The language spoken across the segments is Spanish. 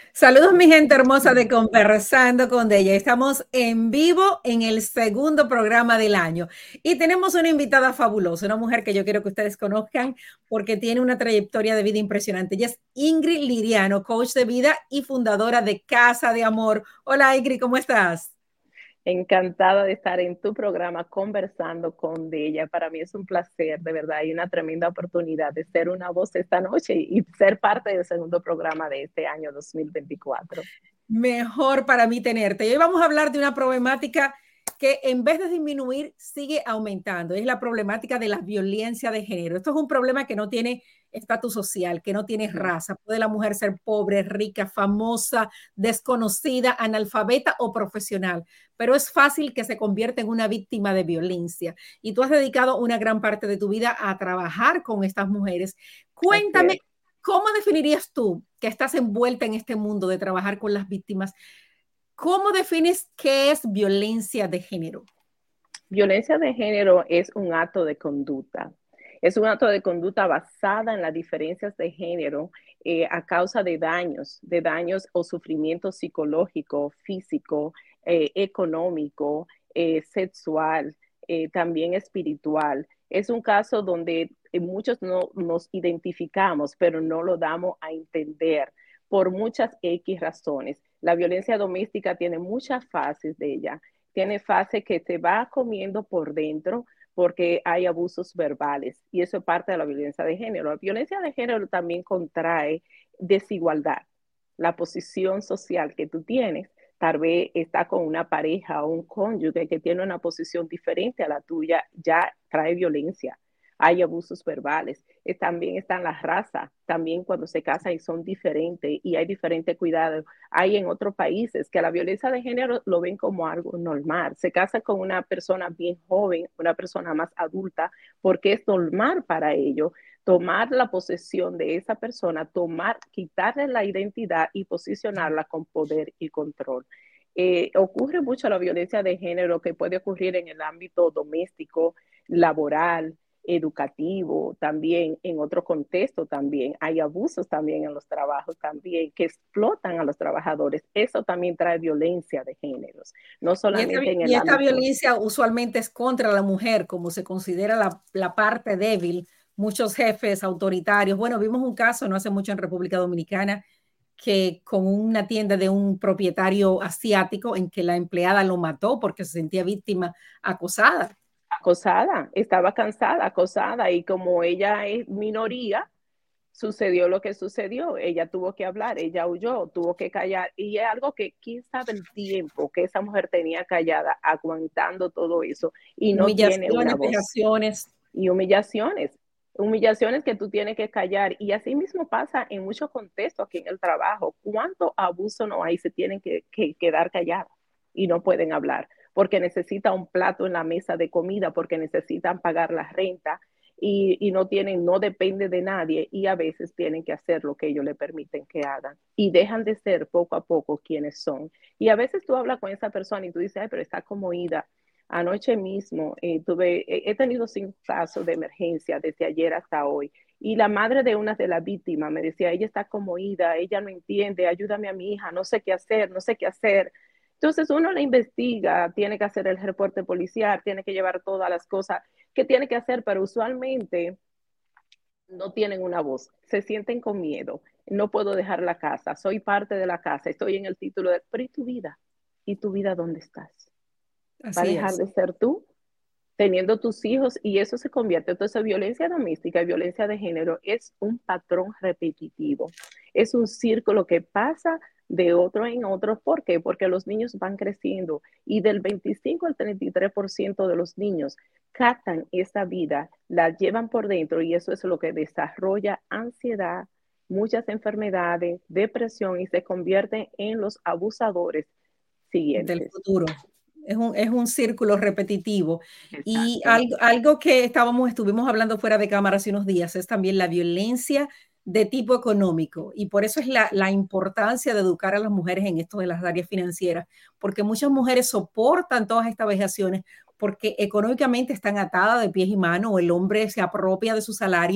Saludos mi gente hermosa de Conversando con Deya. Estamos en vivo en el segundo programa del año y tenemos una invitada fabulosa, una mujer que yo quiero que ustedes conozcan porque tiene una trayectoria de vida impresionante. Ella es Ingrid Liriano, coach de vida y fundadora de Casa de Amor. Hola Ingrid, ¿cómo estás? Encantada de estar en tu programa conversando con ella. Para mí es un placer, de verdad, y una tremenda oportunidad de ser una voz esta noche y ser parte del segundo programa de este año 2024. Mejor para mí tenerte. Y hoy vamos a hablar de una problemática que en vez de disminuir sigue aumentando. Es la problemática de la violencia de género. Esto es un problema que no tiene estatus social, que no tiene No, raza. Puede la mujer ser pobre, rica, famosa, desconocida, analfabeta o profesional, pero es fácil que se convierta en una víctima de violencia. Y tú has dedicado una gran parte de tu vida a trabajar con estas mujeres. así Cuéntame, es. ¿cómo definirías tú que estás envuelta en este mundo de trabajar con las víctimas? ¿Cómo defines qué es violencia de género? Violencia de género es un acto de conducta. Es un acto de conducta basada en las diferencias de género a causa de daños o sufrimiento psicológico, físico, económico, sexual, también espiritual. Es un caso donde muchos no nos identificamos, pero no lo damos a entender por muchas X razones. La violencia doméstica tiene muchas fases de ella. Tiene fase que se va comiendo por dentro porque hay abusos verbales y eso es parte de la violencia de género. La violencia de género también contrae desigualdad. La posición social que tú tienes, tal vez está con una pareja o un cónyuge que tiene una posición diferente a la tuya, ya trae violencia. Hay abusos verbales. También están las razas, también cuando se casan y son diferentes y hay diferentes cuidados. Hay en otros países que la violencia de género lo ven como algo normal. Se casa con una persona bien joven, una persona más adulta, porque es normal para ellos tomar la posesión de esa persona, quitarle la identidad y posicionarla con poder y control. Ocurre mucho la violencia de género que puede ocurrir en el ámbito doméstico, laboral, educativo, también en otro contexto también. Hay abusos también en los trabajos también que explotan a los trabajadores. Eso también trae violencia de géneros, no solamente en Y el esta ámbito. violencia usualmente es contra la mujer, como se considera la parte débil. Muchos jefes autoritarios. Bueno, vimos un caso no hace mucho en República Dominicana que con una tienda de un propietario asiático en que la empleada lo mató porque se sentía víctima acosada. Acosada, estaba cansada, acosada, y como ella es minoría, sucedió lo que sucedió. Ella tuvo que hablar, ella huyó, tuvo que callar, y es algo que quién sabe el tiempo que esa mujer tenía callada, aguantando todo eso, y no tiene una Humillaciones, voz. vejaciones. Y humillaciones que tú tienes que callar. Y así mismo pasa en muchos contextos aquí en el trabajo. ¿Cuánto abuso no hay? Se tienen que quedar callados y no pueden hablar porque necesitan un plato en la mesa de comida, porque necesitan pagar la renta y no tienen, no depende de nadie y a veces tienen que hacer lo que ellos le permiten que hagan y dejan de ser poco a poco quienes son. Y a veces tú hablas con esa persona y tú dices, ay, pero está como ida. Anoche mismo he tenido 5 casos de emergencia desde ayer hasta hoy. Y la madre de una de las víctimas me decía, ella está como ida, ella no entiende, ayúdame a mi hija, no sé qué hacer, no sé qué hacer. Entonces uno la investiga, tiene que hacer el reporte policial, tiene que llevar todas las cosas que tiene que hacer, pero usualmente no tienen una voz, se sienten con miedo, no puedo dejar la casa, soy parte de la casa, estoy en el título de, pero ¿y tu vida? ¿Y tu vida dónde estás? ¿Va a Así dejar es. de ser tú? Teniendo tus hijos y eso se convierte. Entonces, violencia doméstica y violencia de género es un patrón repetitivo, es un círculo que pasa de otro en otro. ¿Por qué? Porque los niños van creciendo y del 25 al 33% de los niños captan esta vida, la llevan por dentro y eso es lo que desarrolla ansiedad, muchas enfermedades, depresión y se convierten en los abusadores Del siguientes. futuro. Es un círculo repetitivo. Y Exacto. algo que estuvimos hablando fuera de cámara hace unos días es también la violencia de tipo económico. Y por eso es la importancia de educar a las mujeres en esto de las áreas financieras, porque muchas mujeres soportan todas estas vejaciones porque económicamente están atadas de pies y manos o el hombre se apropia de su salario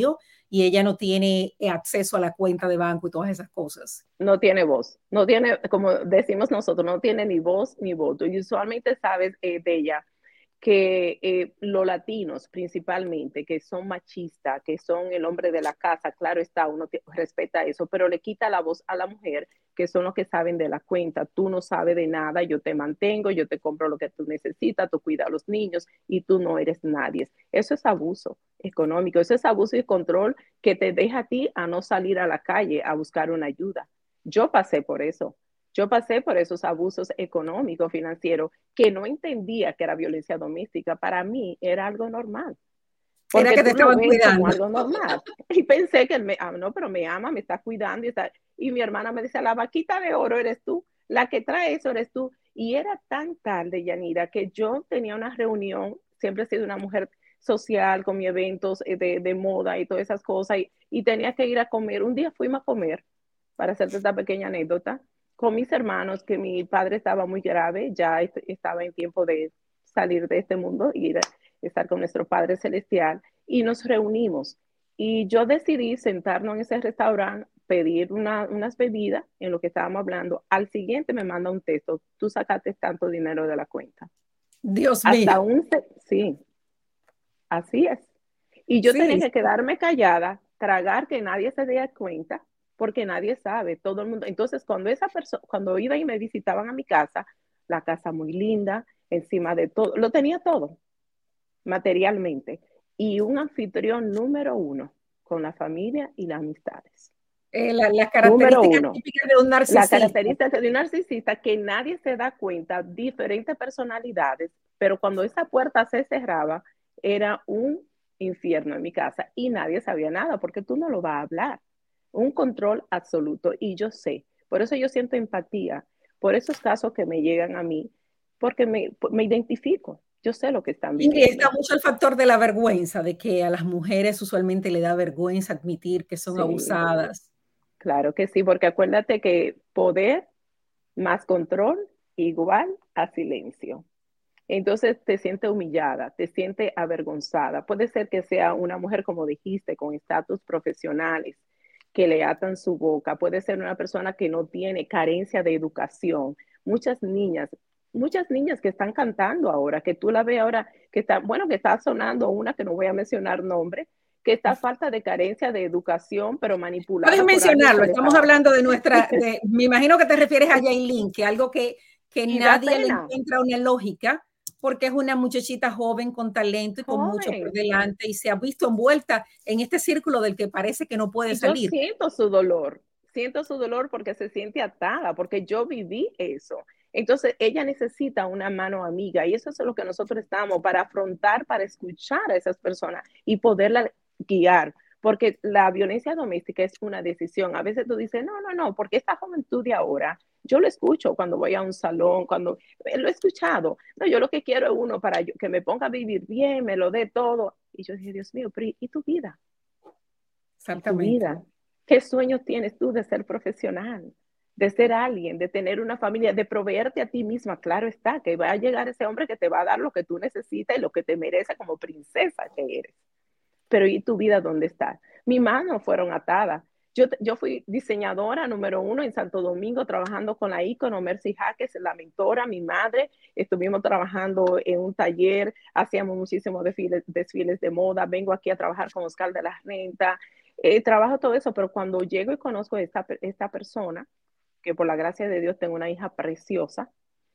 y ella no tiene acceso a la cuenta de banco y todas esas cosas. No tiene voz, no tiene, como decimos nosotros, no tiene ni voz ni voto. Y usualmente sabes de ella que los latinos principalmente, que son machistas, que son el hombre de la casa, claro está, uno respeta eso, pero le quita la voz a la mujer, que son los que saben de la cuenta. Tú no sabes de nada, yo te mantengo, yo te compro lo que tú necesitas, tú cuidas a los niños y tú no eres nadie. Eso es abuso económico, eso es abuso y control que te deja a ti a no salir a la calle a buscar una ayuda. Yo pasé por eso. Yo pasé por esos abusos económicos, financieros, que no entendía que era violencia doméstica. Para mí era algo normal, Era porque que te tú lo estaban ves como cuidando. algo normal. Y pensé que él no, pero me ama, me está cuidando. Y mi hermana me decía, la vaquita de oro eres tú, la que trae eso eres tú. Y era tan tarde, Yanira, que yo tenía una reunión, siempre he sido una mujer social, con mis eventos de moda y todas esas cosas, y tenía que ir a comer. Un día fuimos a comer, para hacerte esta pequeña anécdota, con mis hermanos, que mi padre estaba muy grave, ya estaba en tiempo de salir de este mundo y ir a estar con nuestro Padre Celestial, y nos reunimos. Y yo decidí sentarnos en ese restaurante, pedir unas bebidas en lo que estábamos hablando. Al siguiente me manda un texto, tú sacaste tanto dinero de la cuenta. Dios Hasta mío. un, sí, así es. Y yo tenía Sí, que quedarme callada, tragar que nadie se dé cuenta, porque nadie sabe, todo el mundo. Entonces, cuando esa persona, cuando iba y me visitaban a mi casa, la casa muy linda, encima de todo, lo tenía todo, materialmente. Y un anfitrión número uno con la familia y las amistades. las Número características uno, típicas de un la narcisista. característica de un narcisista que nadie se da cuenta, diferentes personalidades, pero cuando esa puerta se cerraba, era un infierno en mi casa y nadie sabía nada porque tú no lo vas a hablar. Un control absoluto y yo sé, por eso yo siento empatía, por esos casos que me llegan a mí, porque me identifico, yo sé lo que están Ingrid, está viviendo. mucho el factor de la vergüenza, de que a las mujeres usualmente le da vergüenza admitir que son Sí, abusadas. claro que sí, porque acuérdate que poder más control igual a silencio. Entonces te siente humillada, te siente avergonzada. Puede ser que sea una mujer, como dijiste, con estatus profesionales, que le atan su boca. Puede ser una persona que no tiene carencia de educación. Muchas niñas que están cantando ahora, que tú la ves ahora, que está, bueno, que está sonando una que no voy a mencionar nombre, que está falta de carencia de educación, pero Puedes manipulada por alguien que mencionarlo, le estamos está... hablando de me imagino que te refieres a Yailin, que algo que Y da nadie le pena, encuentra una lógica, porque es una muchachita joven con talento y con mucho por joven. delante y se ha visto envuelta en este círculo del que parece que no puede Y yo salir. siento su dolor porque se siente atada, porque yo viví eso. Entonces ella necesita una mano amiga y eso es lo que nosotros estamos para afrontar, para escuchar a esas personas y poderla guiar, porque la violencia doméstica es una decisión. A veces tú dices, no, no, no, porque esta juventud de ahora, yo lo escucho cuando voy a un salón, cuando lo he escuchado. No, yo lo que quiero es uno para que me ponga a vivir bien, me lo dé todo. Y yo dije, Dios mío, pero ¿y tu vida? ¿Y tu Exactamente. vida? ¿Qué sueños tienes tú de ser profesional? De ser alguien, de tener una familia, de proveerte a ti misma. Claro está, que va a llegar ese hombre que te va a dar lo que tú necesitas y lo que te merece como princesa que eres. Pero ¿y tu vida dónde está? Mis manos fueron atadas. Yo fui diseñadora número uno en Santo Domingo, trabajando con la ícono Mercy Jaques, la mentora, mi madre. Estuvimos trabajando en un taller, hacíamos muchísimos desfiles de moda. Vengo aquí a trabajar con Oscar de la Renta. Trabajo todo eso, pero cuando llego y conozco a esta persona, que por la gracia de Dios tengo una hija preciosa,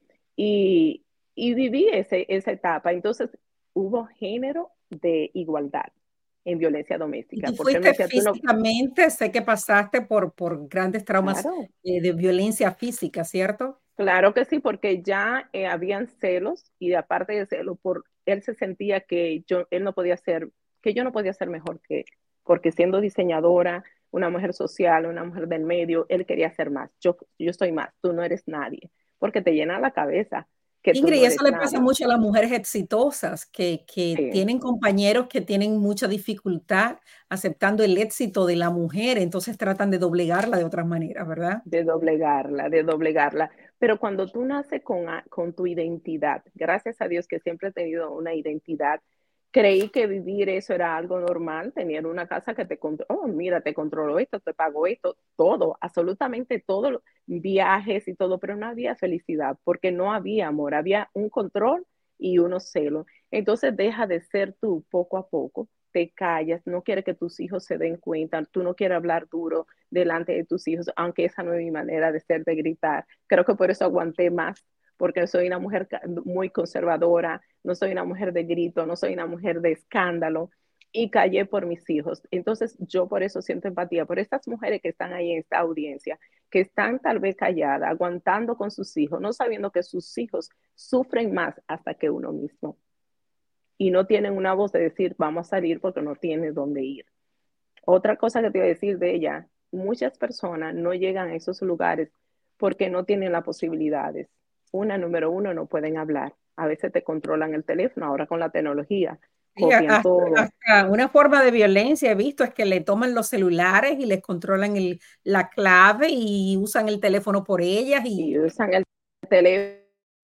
y, y viví esa etapa. Entonces hubo género de igualdad en violencia Y doméstica, tú porque él me fuiste decía, tú no, físicamente, sé que pasaste por grandes traumas claro, de violencia física, ¿cierto? claro que sí, porque ya habían celos y aparte de celos, él se sentía que él no podía ser, que yo no podía ser mejor que él, porque siendo diseñadora, una mujer social, una mujer del medio, él quería ser más. Yo soy más, tú no eres nadie, porque te llena la cabeza que tú Ingrid, no y eso eres le pasa nadie. mucho a las mujeres exitosas que Sí. tienen compañeros que tienen mucha dificultad aceptando el éxito de la mujer, entonces tratan de doblegarla de otras maneras, ¿verdad? De doblegarla, de doblegarla. Pero cuando tú naces con tu identidad, gracias a Dios que siempre he tenido una identidad Creí que vivir eso era algo normal, tener una casa que te controló, oh, mira, te controló esto, te pagó esto, todo, absolutamente todo, viajes y todo, pero no había felicidad porque no había amor, había un control y unos celos. Entonces deja de ser tú poco a poco, te callas, no quieres que tus hijos se den cuenta, tú no quieres hablar duro delante de tus hijos, aunque esa no es mi manera de ser, de gritar. Creo que por eso aguanté más, porque soy una mujer muy conservadora, no soy una mujer de grito, no soy una mujer de escándalo y callé por mis hijos. Entonces yo por eso siento empatía por estas mujeres que están ahí en esta audiencia, que están tal vez calladas, aguantando con sus hijos, no sabiendo que sus hijos sufren más hasta que uno mismo y no tienen una voz de decir vamos a salir porque no tienen dónde ir. Otra cosa que te iba a decir de ella, muchas personas no llegan a esos lugares porque no tienen las posibilidades. Número uno, no pueden hablar. A veces te controlan el teléfono, ahora con la tecnología, Sí, copian hasta, todo. hasta una forma de violencia he visto es que le toman los celulares y les controlan la clave y usan el teléfono por ellas y Y usan el teléfono.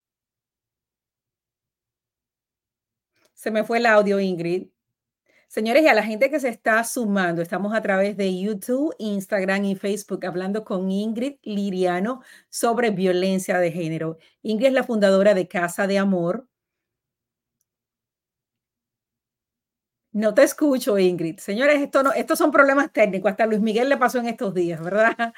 se me fue el audio, Ingrid. Señores, y a la gente que se está sumando, estamos a través de YouTube, Instagram y Facebook hablando con Ingrid Liriano sobre violencia de género. Ingrid es la fundadora de Casa de Amor. No te escucho, Ingrid. Señores, estos son problemas técnicos. Hasta Luis Miguel le pasó en estos días, ¿verdad?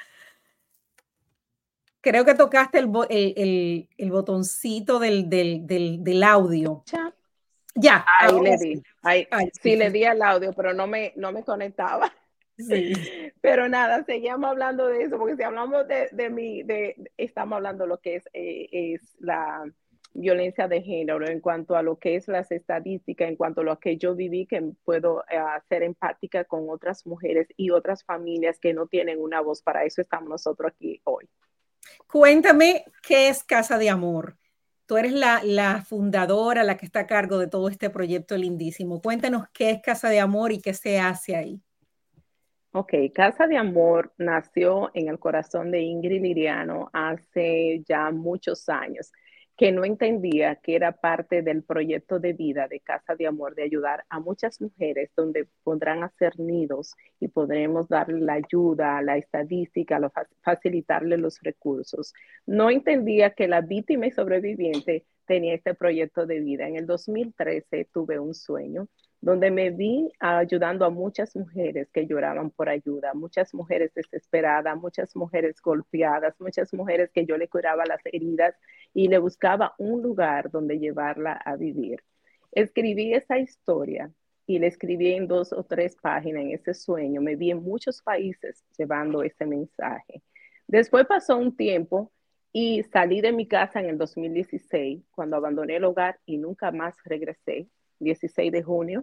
Creo que tocaste el botoncito del audio. Ya, Ahí ahora le di. sí. Ahí, Ay, sí, sí le sí, di al audio, pero no me conectaba. sí. Pero nada, seguíamos hablando de eso, porque si hablamos estamos hablando de lo que es la violencia de género, en cuanto a lo que es las estadísticas, en cuanto a lo que yo viví, que puedo ser empática con otras mujeres y otras familias que no tienen una voz. Para eso estamos nosotros aquí hoy. Cuéntame qué es Casa de Amor. Tú eres la fundadora, la que está a cargo de todo este proyecto lindísimo. Cuéntanos qué es Casa de Amor y qué se hace ahí. Ok, Casa de Amor nació en el corazón de Ingrid Liriano hace ya muchos años, que no entendía que era parte del proyecto de vida de Casa de Amor, de ayudar a muchas mujeres donde podrán hacer nidos y podremos darle la ayuda, la estadística, facilitarle los recursos. No entendía que la víctima y sobreviviente tenía este proyecto de vida. En el 2013 tuve un sueño donde me vi ayudando a muchas mujeres que lloraban por ayuda, muchas mujeres desesperadas, muchas mujeres golpeadas, muchas mujeres que yo le curaba las heridas y le buscaba un lugar donde llevarla a vivir. Escribí esa historia y la escribí en 2 o 3 páginas en ese sueño. Me vi en muchos países llevando ese mensaje. Después pasó un tiempo y salí de mi casa en el 2016, cuando abandoné el hogar y nunca más regresé. 16 de junio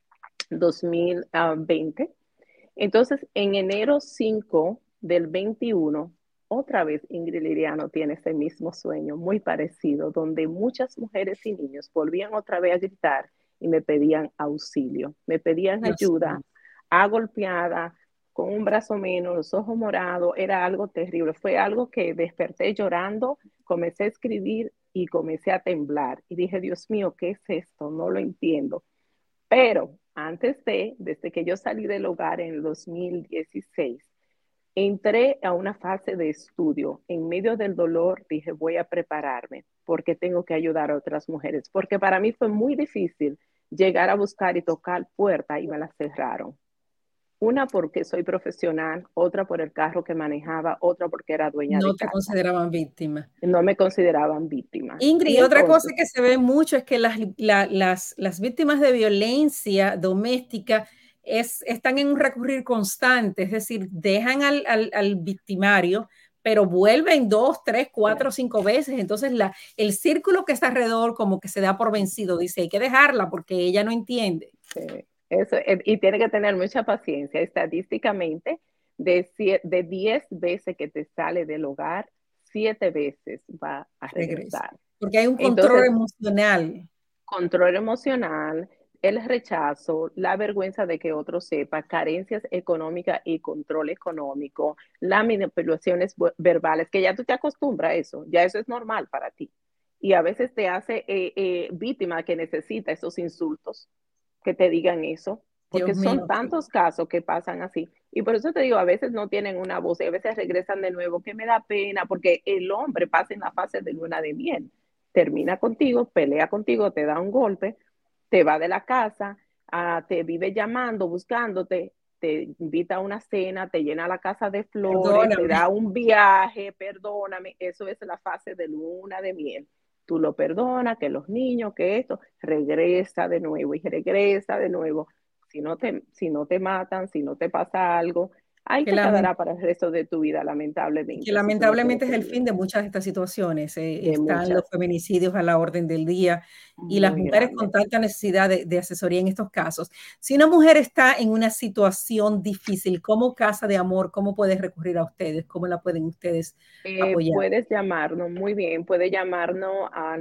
2020. Entonces, en enero 5 del 21, otra vez Ingrid Liriano tiene ese mismo sueño, muy parecido, donde muchas mujeres y niños volvían otra vez a gritar y me pedían auxilio, me pedían Dios mío. ayuda, golpeada, con un brazo menos, los ojos morados, era algo terrible. Fue algo que desperté llorando, comencé a escribir y comencé a temblar. Y dije, Dios mío, ¿qué es esto? No lo entiendo. Pero antes desde que yo salí del hogar en el 2016, entré a una fase de estudio. En medio del dolor dije, voy a prepararme porque tengo que ayudar a otras mujeres. Porque para mí fue muy difícil llegar a buscar y tocar puertas y me las cerraron. Una porque soy profesional, otra por el carro que manejaba, otra porque era dueña de No te casa. consideraban víctima. No me consideraban víctima. Y Ingrid, otra cosa entonces, que se ve mucho es que las víctimas de violencia doméstica están en un recurrir constante, es decir, dejan al victimario, pero vuelven 2, 3, 4, 5 veces. Entonces, el círculo que está alrededor como que se da por vencido, dice, hay que dejarla porque ella no entiende. eso, y tiene que tener mucha paciencia. Estadísticamente, de 10 veces que te sale del hogar, 7 veces va a Regresa. regresar. Porque hay un control Entonces, emocional. control emocional, el rechazo, la vergüenza de que otro sepa, carencias económicas y control económico, las manipulaciones verbales, que ya tú te acostumbras a eso, ya eso es normal para ti. Y a veces te hace víctima que necesita esos insultos que te digan eso, Dios porque son mío, tantos casos que pasan así. Y por eso te digo, a veces no tienen una voz y a veces regresan de nuevo, que me da pena, porque el hombre pasa en la fase de luna de miel, termina contigo, pelea contigo, te da un golpe, te va de la casa, te vive llamando, buscándote, te invita a una cena, te llena la casa de flores, te perdóname. da un viaje, perdóname, eso es la fase de luna de miel. Tú lo perdonas, que los niños, que esto, regresa de nuevo y regresa de nuevo. Si no te matan, si no te pasa algo, ahí Que te lament- quedará para el resto de tu vida, que lamentablemente, si tú no quieres lamentablemente es el seguir. fin de muchas de estas situaciones. De Están los muchas, feminicidios a la orden del día y las muy mujeres con grandes. tanta necesidad de asesoría en estos casos. Si una mujer está en una situación difícil, como Casa de Amor, ¿cómo puede recurrir a ustedes? ¿Cómo la pueden ustedes apoyar? Puedes llamarnos, muy bien, puedes llamarnos al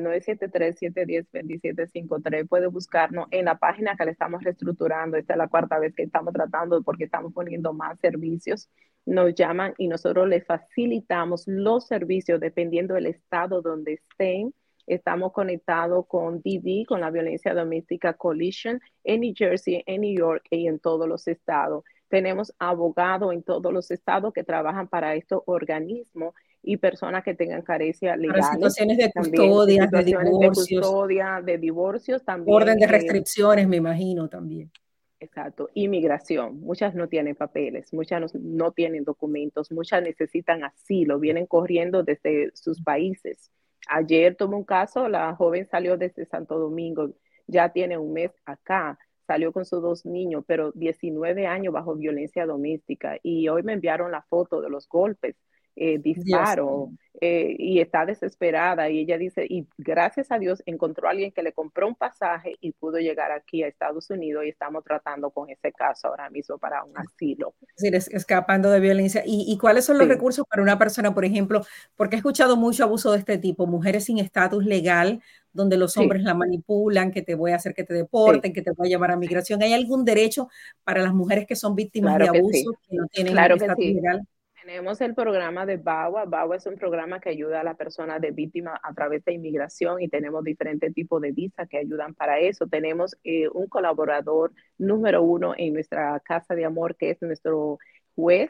973-710-2753, puedes buscarnos en la página que le estamos reestructurando, esta es la cuarta vez que estamos tratando porque estamos poniendo más servicios, nos llaman y nosotros les facilitamos los servicios dependiendo del estado donde estén. Estamos conectados con DD, con la Violencia Doméstica Coalition, en New Jersey, en New York y en todos los estados. Tenemos abogados en todos los estados que trabajan para estos organismos y personas que tengan carencias Para legales, situaciones de también en custodias, de situaciones de divorcios, custodia, de divorcios, orden también, de restricciones, me imagino también. exacto, inmigración. Muchas no tienen papeles, muchas no tienen documentos, muchas necesitan asilo, vienen corriendo desde sus países. Ayer tomé un caso, la joven salió desde Santo Domingo, ya tiene un mes acá, salió con sus dos niños, pero 19 años bajo violencia doméstica y hoy me enviaron la foto de los golpes, Dios disparo, mío. y está desesperada y ella dice, y gracias a Dios encontró a alguien que le compró un pasaje y pudo llegar aquí a Estados Unidos y estamos tratando con ese caso ahora mismo para un asilo. Es decir, escapando de violencia. ¿Y cuáles son los Sí, recursos para una persona, por ejemplo? Porque he escuchado mucho abuso de este tipo, mujeres sin estatus legal, donde los sí, hombres la manipulan, que te voy a hacer que te sí, deporten, que te voy a llevar a sí, migración. ¿Hay algún derecho para las mujeres que son víctimas de claro que sí, abuso, que no tienen claro que estatus sí. legal? Tenemos el programa de BAWA. BAWA es un programa que ayuda a la persona de víctima a través de inmigración y tenemos diferentes tipos de visas que ayudan para eso. Tenemos un colaborador número uno en nuestra Casa de Amor, que es nuestro juez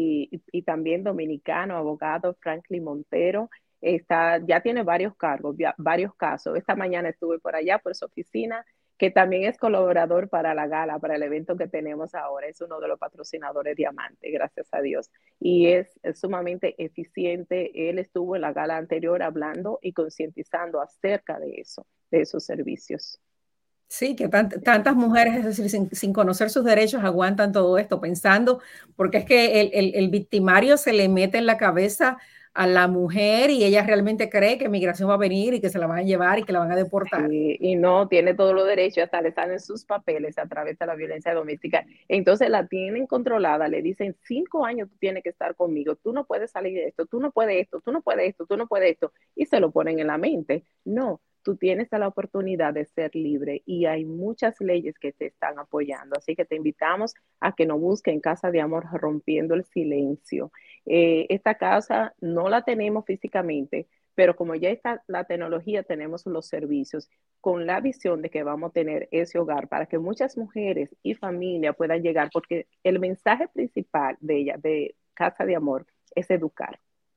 y también dominicano, abogado Franklin Montero. Ya tiene varios cargos, varios casos. Esta mañana estuve por allá, por su oficina, que también es colaborador para la gala, para el evento que tenemos ahora. Es uno de los patrocinadores Diamante, gracias a Dios. Y es sumamente eficiente. Él estuvo en la gala anterior hablando y concientizando acerca de eso, de esos servicios. Sí, que tantas mujeres, es decir, sin conocer sus derechos, aguantan todo esto pensando, porque es que el victimario se le mete en la cabeza a la mujer y ella realmente cree que migración va a venir y que se la van a llevar y que la van a deportar. Y no tiene todos los derechos, hasta le salen sus papeles a través de la violencia doméstica. Entonces la tienen controlada, le dicen 5 años tú tienes que estar conmigo, tú no puedes salir de esto, tú no puedes esto, tú no puedes esto, tú no puedes esto, y se lo ponen en la mente. No, tú tienes la oportunidad de ser libre y hay muchas leyes que te están apoyando. Así que te invitamos a que nos busquen Casa de Amor Rompiendo el Silencio. Esta casa no la tenemos físicamente, pero como ya está la tecnología, tenemos los servicios con la visión de que vamos a tener ese hogar para que muchas mujeres y familias puedan llegar, porque el mensaje principal de ella, de Casa de Amor, es educar.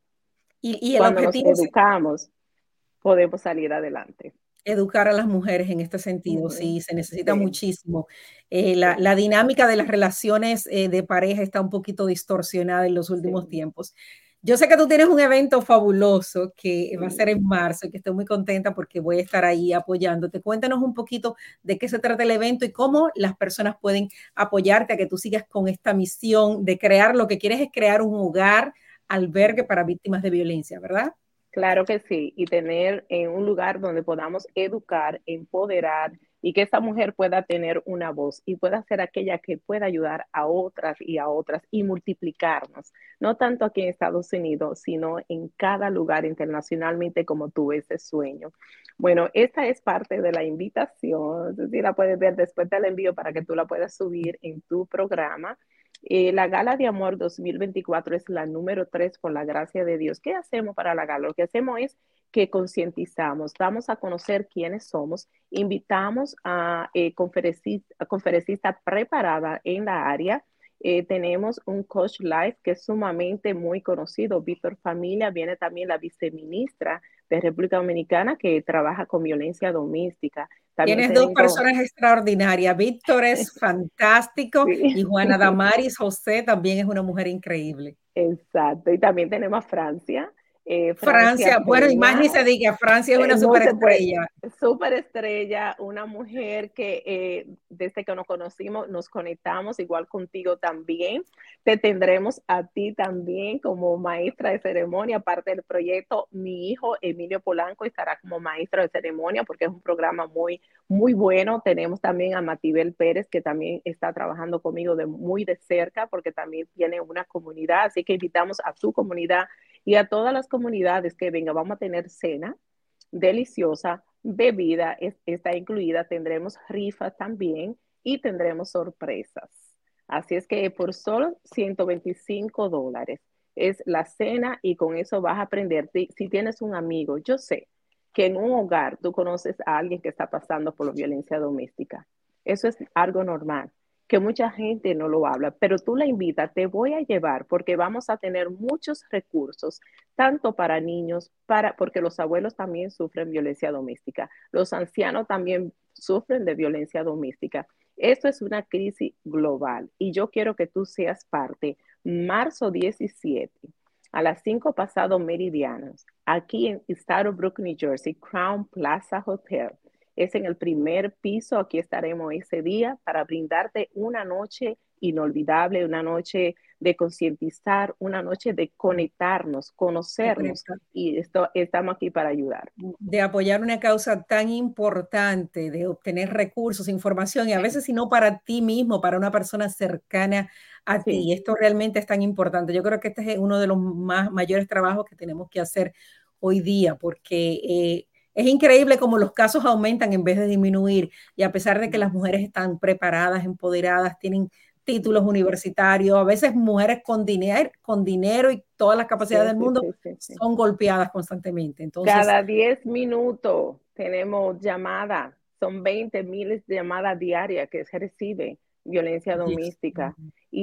Y el Cuando nos objetivo es educamos, podemos salir adelante. educar a las mujeres en este sentido, Uh-huh. sí, se necesita Sí, muchísimo. sí, La dinámica de las relaciones de pareja está un poquito distorsionada en los últimos sí, tiempos. Yo sé que tú tienes un evento fabuloso que va a ser sí. en marzo y que estoy muy contenta porque voy a estar ahí apoyándote. Cuéntanos un poquito de qué se trata el evento y cómo las personas pueden apoyarte a que tú sigas con esta misión de crear, lo que quieres es crear un hogar, albergue para víctimas de violencia, ¿verdad? Claro que sí, y tener un lugar donde podamos educar, empoderar y que esa mujer pueda tener una voz y pueda ser aquella que pueda ayudar a otras y multiplicarnos, no tanto aquí en Estados Unidos, sino en cada lugar internacionalmente como tú ese sueño. Bueno, esta es parte de la invitación, si la puedes ver después del envío para que tú la puedas subir en tu programa. La Gala de Amor 2024 es la número 3 por la gracia de Dios. ¿Qué hacemos para la gala? Lo que hacemos es que concientizamos, damos a conocer quiénes somos, invitamos a conferencistas preparadas en la área. Tenemos un coach live que es sumamente muy conocido, Víctor Familia, viene también la viceministra de República Dominicana que trabaja con violencia doméstica. También Tienes dos tengo, personas extraordinarias. Víctor es fantástico y sí. Juana Damaris José también es una mujer increíble. Exacto, y también tenemos a Francia, Francia Francia, bueno, y más Peña, ni se diga, Francia es una no se puede, superestrella. súper estrella, una mujer que desde que nos conocimos nos conectamos, igual contigo también. Te tendremos a ti también como maestra de ceremonia, parte del proyecto. Mi hijo Emilio Polanco estará como maestro de ceremonia porque es un programa muy, muy bueno. Tenemos también a Matibel Pérez, que también está trabajando conmigo muy de cerca porque también tiene una comunidad, así que invitamos a su comunidad y a todas las comunidades que vengan. Vamos a tener cena deliciosa, bebida está incluida, tendremos rifas también y tendremos sorpresas. Así es que por solo $125 es la cena y con eso vas a aprender. Si tienes un amigo, yo sé que en un hogar tú conoces a alguien que está pasando por violencia doméstica. Eso es algo normal, que mucha gente no lo habla, pero tú la invitas, te voy a llevar porque vamos a tener muchos recursos tanto para niños, porque los abuelos también sufren violencia doméstica, los ancianos también sufren de violencia doméstica. Esto es una crisis global y yo quiero que tú seas parte. Marzo 17 a las 5 pasados meridianos, aquí en Starbuck, New Jersey, Crown Plaza Hotel. Es en el primer piso, aquí estaremos ese día para brindarte una noche inolvidable, una noche de concientizar, una noche de conectarnos, conocernos y estamos aquí para ayudar. De apoyar una causa tan importante, de obtener recursos, información, y a veces si no para ti mismo, para una persona cercana a Sí. ti. Esto realmente es tan importante. Yo creo que este es uno de los mayores trabajos que tenemos que hacer hoy día, porque es increíble cómo los casos aumentan en vez de disminuir, y a pesar de que las mujeres están preparadas, empoderadas, tienen títulos universitarios, a veces mujeres con dinero y todas las capacidades Sí, del sí, mundo sí, sí, sí. son golpeadas constantemente. Entonces, Cada 10 minutos tenemos llamadas, son 20 miles de llamadas diarias que se recibe violencia Dios. doméstica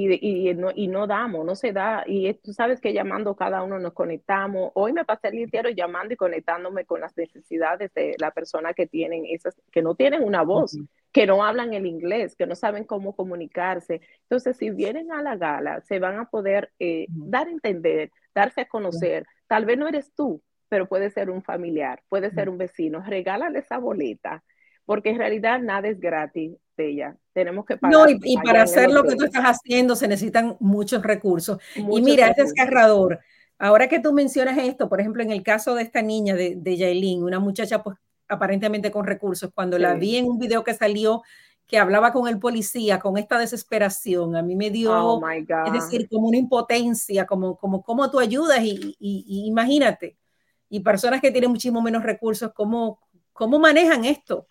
y no damos, no se da. Y tú sabes que llamando cada uno nos conectamos. Hoy me pasé el día entero llamando y conectándome con las necesidades de la persona que tienen esas, que no tienen una voz, que no hablan el inglés, que no saben cómo comunicarse. Entonces, si vienen a la gala, se van a poder dar a entender, darse a conocer. Tal vez no eres tú, pero puede ser un familiar, puede ser un vecino. Regálale esa boleta, porque en realidad nada es gratis de ella. Tenemos que No, pagar y allá para en el hacer lo que tú hotel estás haciendo se necesitan muchos recursos. Y muchos mira, es recursos. desgarrador. Ahora que tú mencionas esto, por ejemplo, en el caso de esta niña de Yailin, una muchacha pues aparentemente con recursos, cuando la Sí. vi en un video que salió que hablaba con el policía, con esta desesperación, a mí me Oh dio, my es God. decir, como una impotencia, como cómo tú ayudas y imagínate, y personas que tienen muchísimo menos recursos, cómo manejan esto.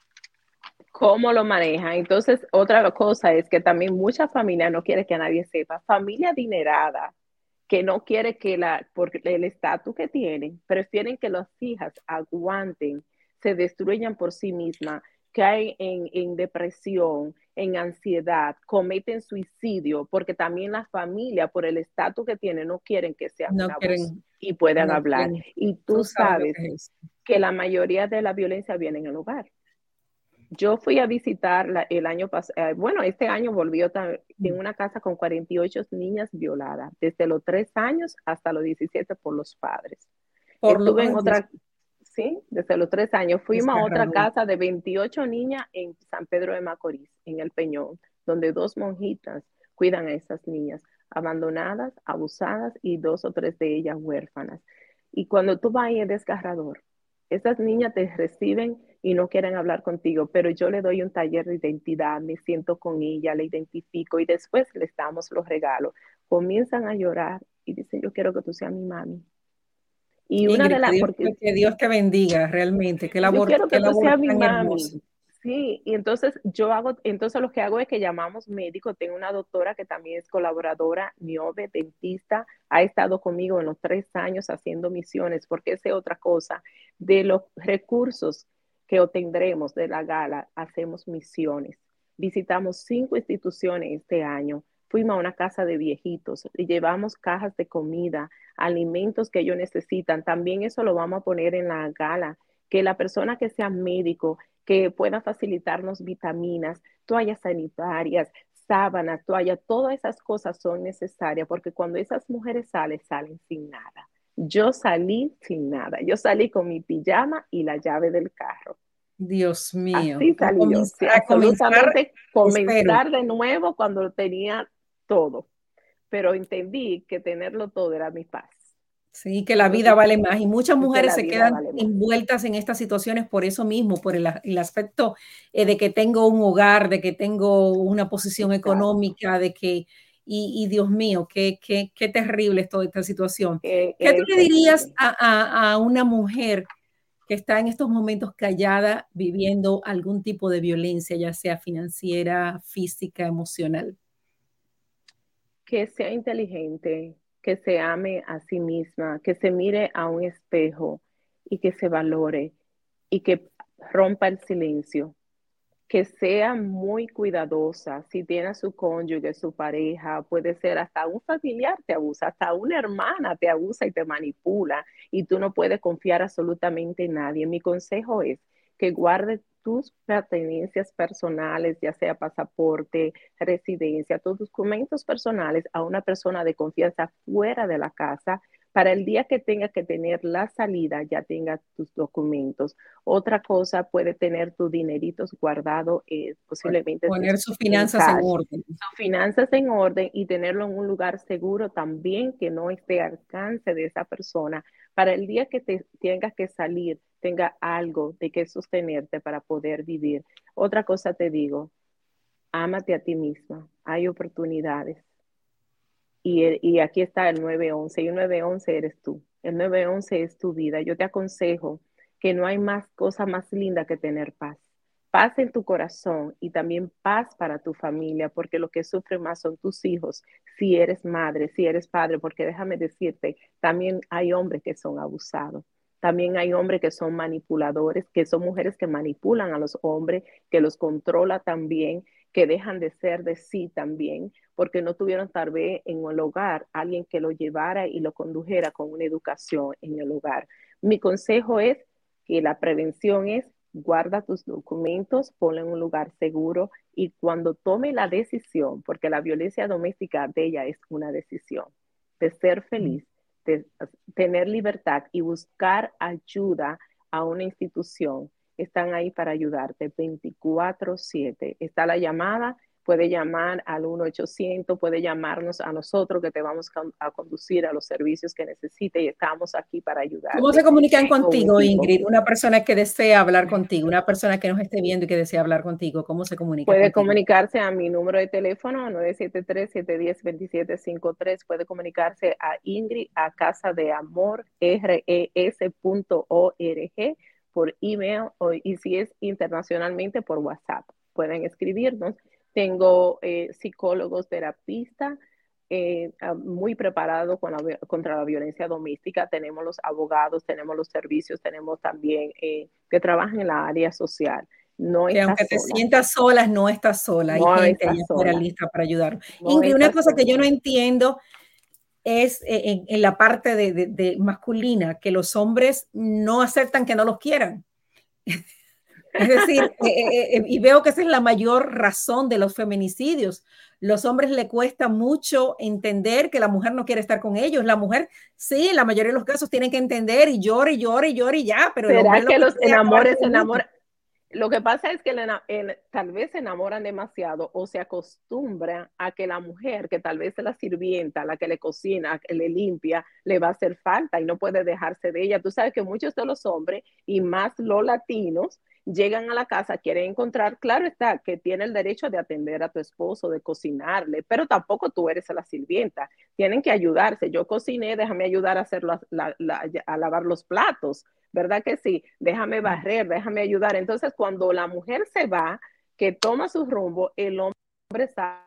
¿Cómo lo manejan? Entonces, otra cosa es que también muchas familias no quieren que nadie sepa. Familia adinerada que no quiere porque el estatus que tienen, prefieren que las hijas aguanten, se destruyan por sí mismas, caen en depresión, en ansiedad, cometen suicidio, porque también las familias, por el estatus que tienen, no quieren que sean No una voz quieren, y puedan no hablar. quieren. Y tú Tú sabes lo sabes que es. que la mayoría de la violencia viene en el hogar. Yo fui a visitar el año pasado, bueno, este año volvió en una casa con 48 niñas violadas, desde los 3 años hasta los 17 por los padres. Estuve en Ay, Dios, otra, sí, desde los 3 años. Fuimos a otra desgarrador. casa de 28 niñas en San Pedro de Macorís, en El Peñón, donde 2 monjitas cuidan a esas niñas, abandonadas, abusadas y 2 o 3 de ellas huérfanas. Y cuando tú vas ahí es desgarrador. Esas niñas te reciben y no quieren hablar contigo, pero yo le doy un taller de identidad, me siento con ella, le identifico y después les damos los regalos. Comienzan a llorar y dicen, yo quiero que tú seas mi mami. Y una Ingrid, de las, porque Que Dios te bendiga realmente. yo quiero Qué que tú labor seas mi tan mami. hermosa. Sí, y entonces lo que hago es que llamamos médico. Tengo una doctora que también es colaboradora, Niobe, dentista, ha estado conmigo en los 3 años haciendo misiones, porque esa es otra cosa. De los recursos que obtendremos de la gala, hacemos misiones. Visitamos 5 instituciones este año. Fuimos a una casa de viejitos y llevamos cajas de comida, alimentos que ellos necesitan. También eso lo vamos a poner en la gala, que la persona que sea médico que pueda facilitarnos vitaminas, toallas sanitarias, sábanas, toallas, todas esas cosas son necesarias porque cuando esas mujeres salen sin nada. Yo salí sin nada. Yo salí con mi pijama y la llave del carro. Dios mío, Así salí yo. Sí, a comenzar, absolutamente espero. comenzar de nuevo cuando tenía todo. Pero entendí que tenerlo todo era mi paz. Sí, que la vida Entonces, vale más y muchas que mujeres la se vida quedan vale más. envueltas en estas situaciones por eso mismo, por el aspecto de que tengo un hogar, de que tengo una posición Exacto. económica, de que, y Dios mío, qué terrible es toda esta situación. ¿Qué tú Es le dirías terrible. a una mujer que está en estos momentos callada, viviendo algún tipo de violencia, ya sea financiera, física, emocional? Que sea inteligente, que se ame a sí misma, que se mire a un espejo y que se valore y que rompa el silencio, que sea muy cuidadosa. Si tiene a su cónyuge, su pareja, puede ser hasta un familiar te abusa, hasta una hermana te abusa y te manipula y tú no puedes confiar absolutamente en nadie. Mi consejo es que guarde tus pertenencias personales, ya sea pasaporte, residencia, tus documentos personales a una persona de confianza fuera de la casa para el día que tenga que tener la salida, ya tenga tus documentos. Otra cosa, puede tener tus dineritos guardados, posiblemente Poner sus en finanzas en cash, orden. sus finanzas en orden y tenerlo en un lugar seguro también que no esté al alcance de esa persona. Para el día que te tengas que salir, tenga algo de que sostenerte para poder vivir. Otra cosa te digo, ámate a ti misma. Hay oportunidades. Y aquí está el 911 y el 911 eres tú. El 911 es tu vida. Yo te aconsejo que no hay más cosa más linda que tener paz. Paz en tu corazón y también paz para tu familia, porque lo que sufren más son tus hijos, si eres madre, si eres padre, porque déjame decirte, también hay hombres que son abusados. También hay hombres que son manipuladores, que son mujeres que manipulan a los hombres, que los controla también, que dejan de ser de sí también porque no tuvieron tal vez en el hogar alguien que lo llevara y lo condujera con una educación en el hogar. Mi consejo es que la prevención es guarda tus documentos, ponlo en un lugar seguro y cuando tome la decisión, porque la violencia doméstica de ella es una decisión de ser feliz, de tener libertad y buscar ayuda a una institución, están ahí para ayudarte 24/7. Está la llamada, puede llamar al 1-800, puede llamarnos a nosotros que te vamos a conducir a los servicios que necesite y estamos aquí para ¿Cómo se ayudarte comunican con un contigo, equipo. Ingrid? Una persona que desea hablar contigo, una persona que nos esté viendo y que desea hablar contigo, ¿cómo se comunica Puede contigo? comunicarse a mi número de teléfono 973-710-2753. Puede comunicarse a Ingrid a casa de amor res.org por email y si es internacionalmente por WhatsApp. Pueden escribirnos. Tengo psicólogos, terapistas muy preparados contra la violencia doméstica. Tenemos los abogados, tenemos los servicios, tenemos también que trabajan en la área social. No Que está aunque te sola. sientas sola, no estás sola. Hay No gente está allá afuera sola, lista para ayudar. no Ingrid, una está cosa que yo sola. no entiendo es en la parte de masculina, que los hombres no aceptan que no los quieran. Es decir, y veo que esa es la mayor razón de los feminicidios. Los hombres le cuesta mucho entender que la mujer no quiere estar con ellos. La mujer, sí, en la mayoría de los casos tiene que entender y llora y llora y llora y ya, pero el hombre ¿Será lo que que los quiere es acabar enamores con se el mundo. enamoran? Lo que pasa es que tal vez se enamoran demasiado o se acostumbran a que la mujer, que tal vez es la sirvienta, la que le cocina, que le limpia, le va a hacer falta y no puede dejarse de ella. Tú sabes que muchos de los hombres y más los latinos llegan a la casa, quieren encontrar, claro está, que tiene el derecho de atender a tu esposo, de cocinarle, pero tampoco tú eres la sirvienta. Tienen que ayudarse. Yo cociné, déjame ayudar a, hacer a lavar los platos ¿verdad que sí? Déjame barrer, déjame ayudar. Entonces, cuando la mujer se va, que toma su rumbo, el hombre está.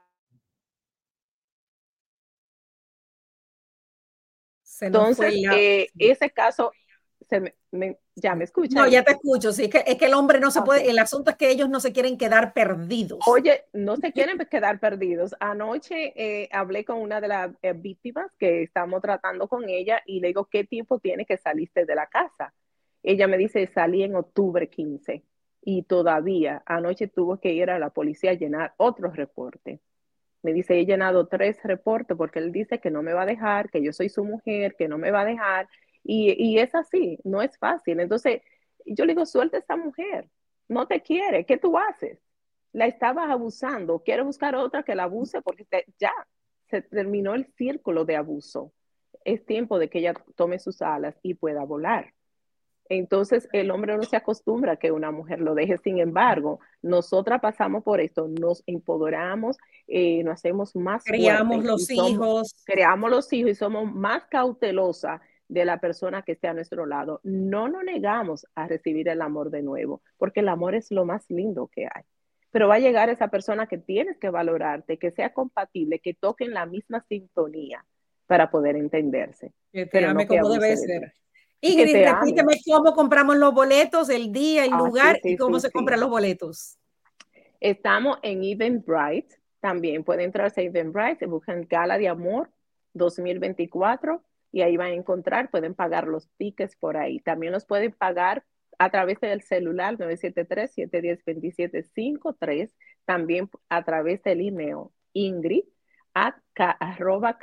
Se nos fue Entonces, la... ese caso, ya me escucha No, ya ahí. te escucho, sí, es que el hombre no se puede, Okay. el asunto es que ellos no se quieren quedar perdidos. Oye, no se quieren quedar perdidos. Anoche hablé con una de las víctimas que estamos tratando con ella y le digo, ¿qué tiempo tiene que saliste de la casa? Ella me dice, salí en octubre 15 y todavía anoche tuvo que ir a la policía a llenar otro reporte. Me dice, he llenado 3 reportes porque él dice que no me va a dejar, que yo soy su mujer, que no me va a dejar. Y es así, no es fácil. Entonces, yo le digo, suelta a esta mujer, no te quiere, ¿qué tú haces? La estabas abusando, quiere buscar otra que la abuse porque ya se terminó el círculo de abuso. Es tiempo de que ella tome sus alas y pueda volar. Entonces el hombre no se acostumbra a que una mujer lo deje. Sin embargo, nosotras pasamos por esto, nos empoderamos, nos hacemos más Criamos fuertes y los somos, hijos. creamos los hijos y somos más cautelosas de la persona que esté a nuestro lado. No nos negamos a recibir el amor de nuevo, porque el amor es lo más lindo que hay. Pero va a llegar esa persona que tienes que valorarte, que sea compatible, que toque en la misma sintonía para poder entenderse, Que te pero no ame que como abuse debe de ti. ser. Que Ingrid, te ame. repíteme cómo compramos los boletos, el día, el Ah, sí, lugar y sí, cómo sí, se compran sí. los boletos. Estamos en Eventbrite. También pueden entrarse a Eventbrite, buscan Gala de Amor 2024 y ahí van a encontrar, pueden pagar los tickets por ahí. También los pueden pagar a través del celular 973-710-2753. También a través del email Ingrid arroba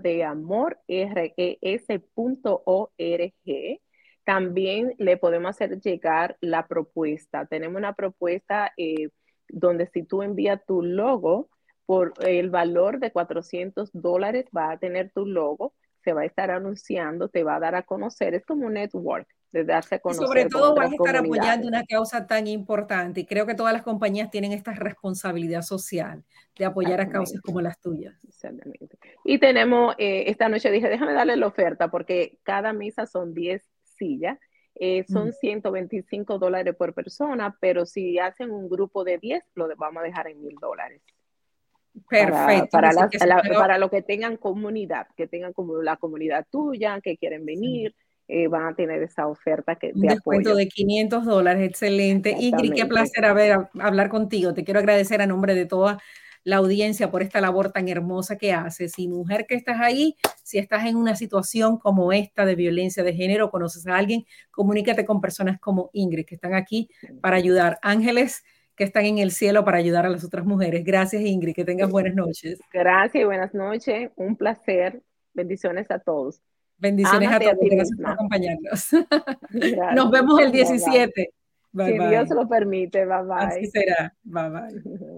casadeamorres.org. También le podemos hacer llegar la propuesta. Tenemos una propuesta donde si tú envías tu logo por el valor de $400, va a tener tu logo, se va a estar anunciando, te va a dar a conocer, es como un network de darse a Y sobre conocer con todo vas otras a estar apoyando comunidades. una causa tan importante. Y creo que todas las compañías tienen esta responsabilidad social de apoyar a causas Exactamente. como las tuyas. Exactamente. Y tenemos, esta noche dije, déjame darle la oferta porque cada misa son 10 sillas, Mm. son $125 por persona, pero si hacen un grupo de 10 lo vamos a dejar en $1,000 para, Perfecto. Es para, decir, las, que se paga para lo que tengan comunidad, que tengan como la comunidad tuya, que quieren venir, van a tener esa oferta un de descuento apoyo. de $500. Excelente. Ingrid, qué Exactamente. placer hablar contigo. Te quiero agradecer a nombre de toda la audiencia por esta labor tan hermosa que haces. Y mujer que estás ahí, si estás en una situación como esta de violencia de género, conoces a alguien, comunícate con personas como Ingrid, que están aquí para ayudar. Ángeles que están en el cielo para ayudar a las otras mujeres. Gracias, Ingrid. Que tengas buenas noches. Gracias y buenas noches. Un placer. Bendiciones a todos. Bendiciones a Ámate a todos. ti Gracias por misma. acompañarnos. Nos Gracias. vemos el Bye bye. 17. Bye Si Dios bye. lo permite, bye Así bye. será. Bye bye.